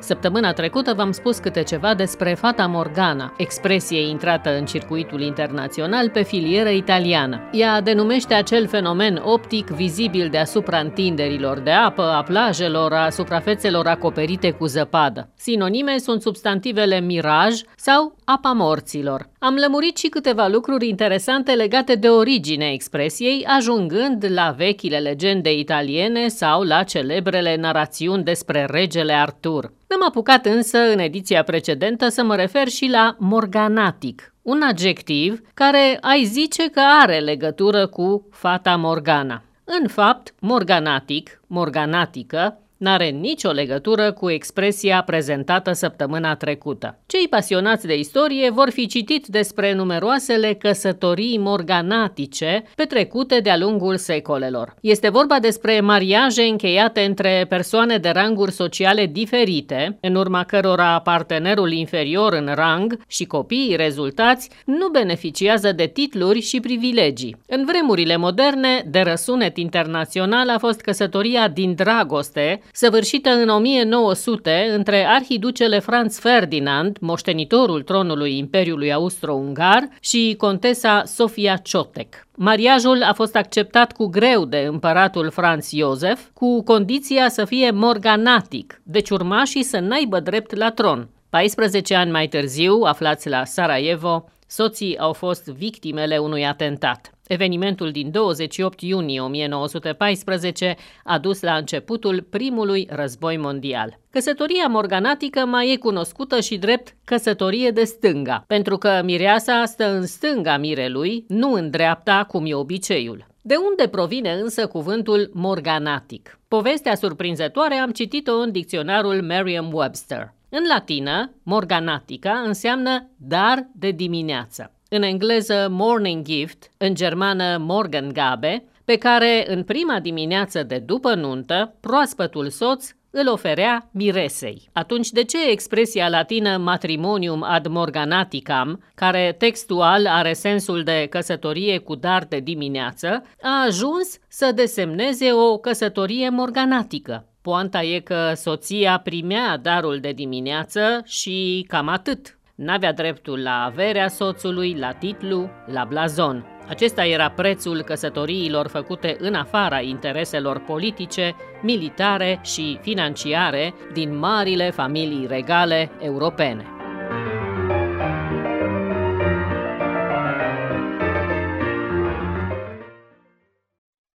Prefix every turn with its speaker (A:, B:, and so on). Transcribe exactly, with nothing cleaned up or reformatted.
A: Săptămâna trecută v-am spus câte ceva despre Fata Morgana, expresie intrată în circuitul internațional pe filieră italiană. Ea denumește acel fenomen optic vizibil deasupra întinderilor de apă, a plajelor, a suprafețelor acoperite cu zăpadă. Sinonime sunt substantivele miraj sau apa morților. Am lămurit și câteva lucruri interesante legate de originea expresiei, ajungând la vechile legende italiene sau la celebrele narațiuni despre regele Artur. N-am apucat însă în ediția precedentă să mă refer și la morganatic, un adjectiv care ai zice că are legătură cu Fata Morgana. În fapt, morganatic, morganatică, n-are nicio legătură cu expresia prezentată săptămâna trecută. Cei pasionați de istorie vor fi citit despre numeroasele căsătorii morganatice petrecute de-a lungul secolelor. Este vorba despre mariaje încheiate între persoane de ranguri sociale diferite, în urma cărora partenerul inferior în rang și copiii rezultați nu beneficiază de titluri și privilegii. În vremurile moderne, de răsunet internațional a fost căsătoria din dragoste, săvârșită în o mie nouă sute între arhiducele Franz Ferdinand, moștenitorul tronului Imperiului Austro-Ungar, și contesa Sofia Ciotek. Mariajul a fost acceptat cu greu de împăratul Franz Iosef, cu condiția să fie morganatic, deci urmașii să n-aibă drept la tron. paisprezece ani mai târziu, aflați la Sarajevo, soții au fost victimele unui atentat. Evenimentul din douăzeci și opt iunie o mie nouă sute paisprezece a dus la începutul primului război mondial. Căsătoria morganatică mai e cunoscută și drept căsătorie de stânga, pentru că mireasa stă în stânga mirelui, nu în dreapta, cum e obiceiul. De unde provine însă cuvântul morganatic? Povestea surprinzătoare am citit-o în dicționarul Merriam-Webster. În latină, morganatica înseamnă dar de dimineață. În engleză morning gift, în germană Morgengabe, pe care în prima dimineață de după nuntă, proaspătul soț îl oferea miresei. Atunci de ce expresia latină matrimonium ad morganaticam, care textual are sensul de căsătorie cu dar de dimineață, a ajuns să desemneze o căsătorie morganatică? Poanta e că soția primea darul de dimineață și cam atât. N-avea dreptul la averea soțului, la titlu, la blazon. Acesta era prețul căsătoriilor făcute în afara intereselor politice, militare și financiare din marile familii regale europene.